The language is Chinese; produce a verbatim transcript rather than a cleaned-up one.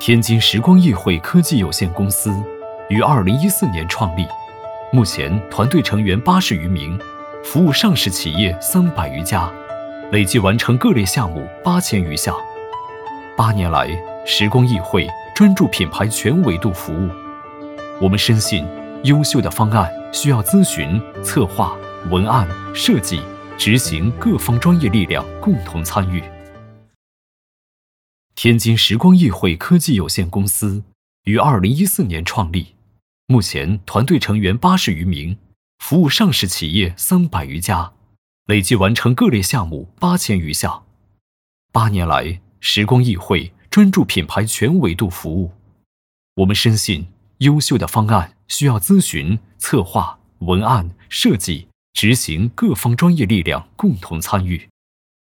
天津时光议会科技有限公司于二零一四年创立，目前团队成员八十余名，服务上市企业三百余家，累计完成各类项目八千余项。八年来，时光议会专注品牌全维度服务。我们深信，优秀的方案需要咨询、策划、文案、设计、执行各方专业力量共同参与。天津时光议会科技有限公司于二零一四年创立，目前团队成员八十余名，服务上市企业三百余家，累计完成各类项目八千余项。八年来，时光议会专注品牌全维度服务。我们深信，优秀的方案需要咨询、策划、文案、设计、执行各方专业力量共同参与。